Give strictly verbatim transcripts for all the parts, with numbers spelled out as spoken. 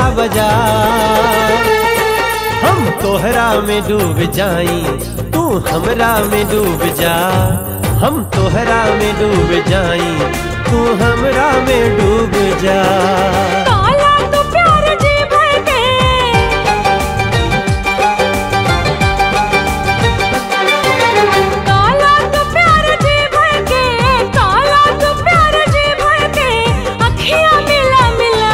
बजा। हम तोहरा में डूब जाई तू हमरा में डूब जा। हम तोहरा में डूब जाई तू हमरा में डूब जा। काला तो प्यार जी भर के, काला तो प्यार जी भर के, काला तो प्यार जी भर के अखियां मिला मिला।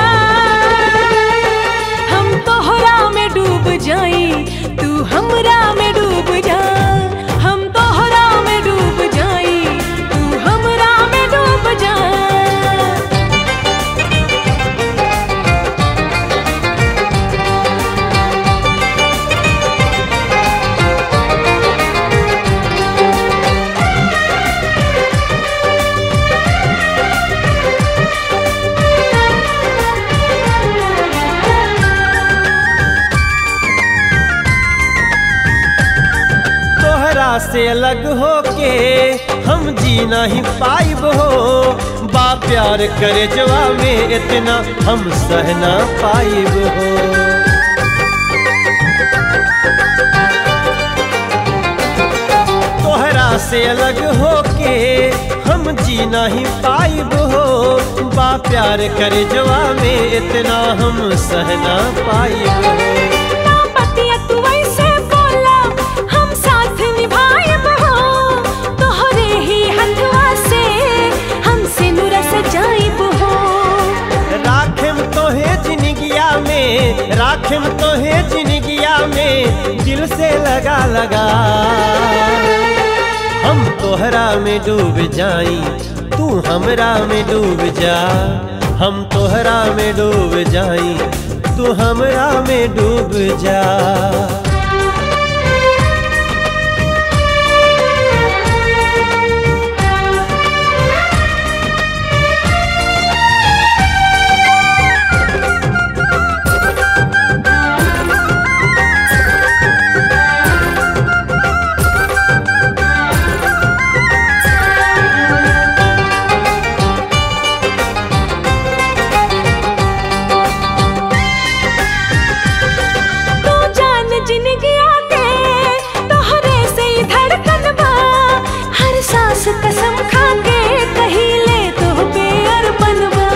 हम तोहरा में डूब जाई तू हमरा में डूब जा। हम तोहरा में डूब जाई तू हमरा में डूब जा। तोहरा से अलग होके हम जी नहीं पाइब हो। बा प्यार करे जवा में इतना हम सह ना पाइब हो। तोहरा से अलग होके हम जी नहीं पाइब हो। बा प्यार करे जवा में इतना हम सह ना पाइब हो। ना बतिया तू ऐसे बोला हम साथ निभाएब हो। तोहरे ही हथवा से हमसे नुरा सजाइब हो। राखेम तोहे जिंदगिया में, राखेम तोहे जिंदगिया में दिल से लगा लगा। हम तोहरा में डूब जाई तू हमरा में डूब जा। हम तोहरा में डूब जाई तू हमरा में डूब जा। कसम खा के कहिले तो पे अर्पण बा।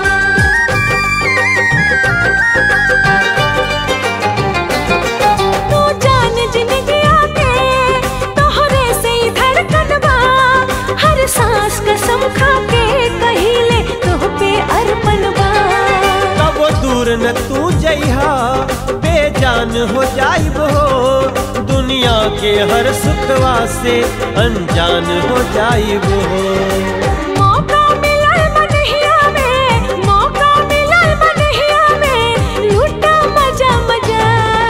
तू जान जिंदगी आके तोहरे से ही धड़कन बा। हर सांस कसम खा के कहिले तो पे अर्पण बा। तब दूर न तू जइहा बेजान हो जाइब हो। दुनिया के हर सुखवा से अनजान हो जाइब हो। मौका मिलल मनहिया में, मौका मिलल मनहिया में लूटा मजा मजा।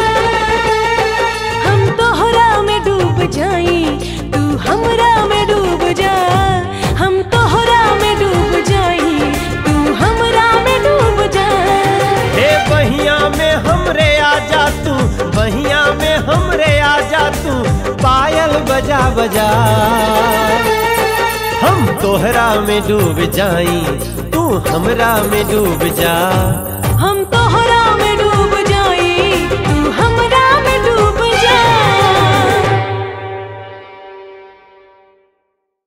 हम तोहरा में डूब जाई तू हमरा में डूब जा। हम तोहरा में डूब जाई तू हमरा में डूब जा। हे बहिया में हमरे आजा तू, बहिया में हमरे आजा तू पायल बजा बजा। हम तोहरा में डूब जाई तू हमरा में डूब जा।